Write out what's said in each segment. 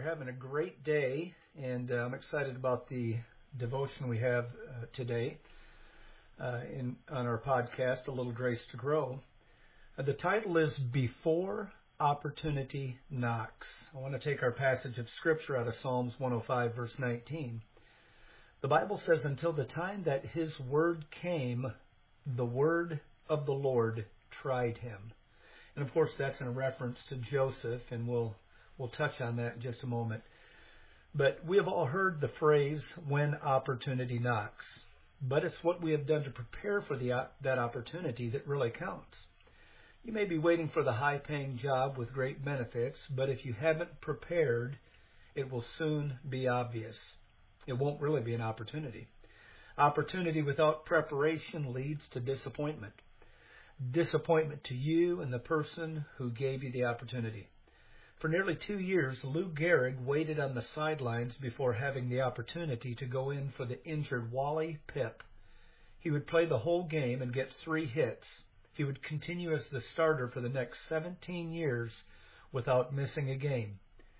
having a great day, and I'm excited about the devotion we have today on our podcast, A Little Grace to Grow. The title is Before Opportunity Knocks. I want to take our passage of Scripture out of Psalms 105, verse 19. The Bible says, until the time that his word came, the word of the Lord tried him. And of course, that's in reference to Joseph, and we'll touch on that in just a moment. But we have all heard the phrase, when opportunity knocks. But it's what we have done to prepare for that opportunity that really counts. You may be waiting for the high-paying job with great benefits, but if you haven't prepared, it will soon be obvious. It won't really be an opportunity. Opportunity without preparation leads to disappointment. Disappointment to you and the person who gave you the opportunity. For nearly 2 years, Lou Gehrig waited on the sidelines before having the opportunity to go in for the injured Wally Pipp. He would play the whole game and get 3 hits. He would continue as the starter for the next 17 years without missing a game.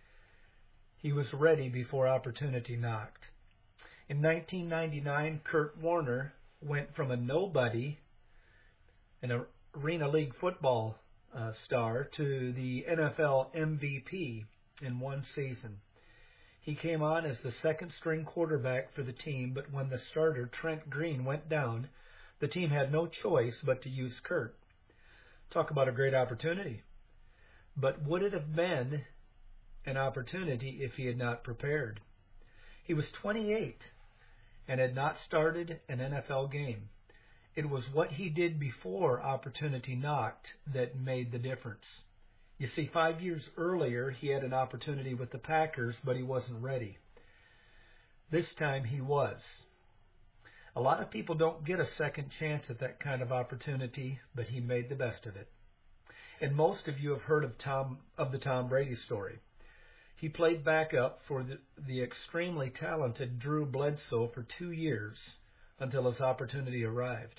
He was ready before opportunity knocked. In 1999, Kurt Warner went from a nobody, an Arena League football star, to the NFL MVP in one season. He came on as the second-string quarterback for the team, but when the starter, Trent Green, went down, the team had no choice but to use Kurt. Talk about a great opportunity. But would it have been an opportunity if he had not prepared? He was 28 and had not started an NFL game. It was what he did before opportunity knocked that made the difference. You see, 5 years earlier, he had an opportunity with the Packers, but he wasn't ready. This time he was. A lot of people don't get a second chance at that kind of opportunity, but he made the best of it. And most of you have heard of the Tom Brady story. He played backup for the extremely talented Drew Bledsoe for 2 years until his opportunity arrived.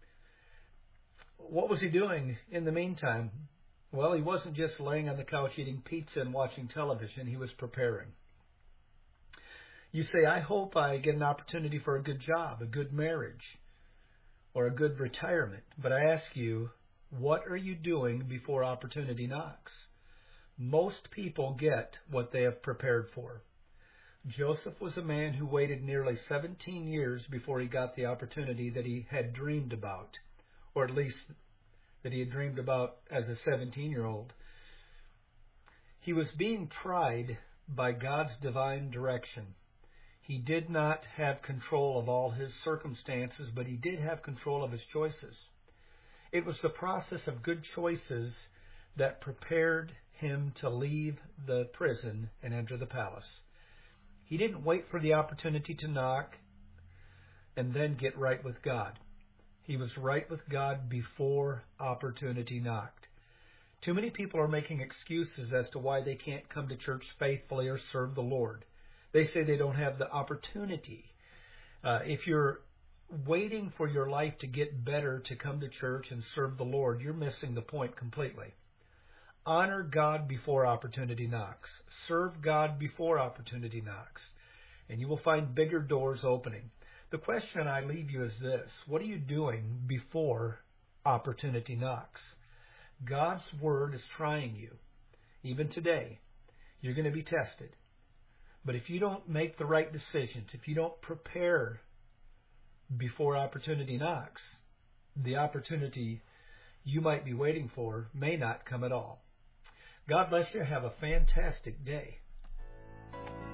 What was he doing in the meantime? Well, he wasn't just laying on the couch eating pizza and watching television. He was preparing. You say, I hope I get an opportunity for a good job, a good marriage, or a good retirement. But I ask you, what are you doing before opportunity knocks? Most people get what they have prepared for. Joseph was a man who waited nearly 17 years before he got the opportunity that he had dreamed about, or at least that he had dreamed about as a 17-year-old. He was being tried by God's divine direction. He did not have control of all his circumstances, but he did have control of his choices. It was the process of good choices that prepared him to leave the prison and enter the palace. He didn't wait for the opportunity to knock and then get right with God. He was right with God before opportunity knocked. Too many people are making excuses as to why they can't come to church faithfully or serve the Lord. They say they don't have the opportunity. If you're waiting for your life to get better to come to church and serve the Lord, you're missing the point completely. Honor God before opportunity knocks. Serve God before opportunity knocks. And you will find bigger doors opening. The question I leave you is this. What are you doing before opportunity knocks? God's Word is trying you. Even today, you're going to be tested. But if you don't make the right decisions, if you don't prepare before opportunity knocks, the opportunity you might be waiting for may not come at all. God bless you. Have a fantastic day.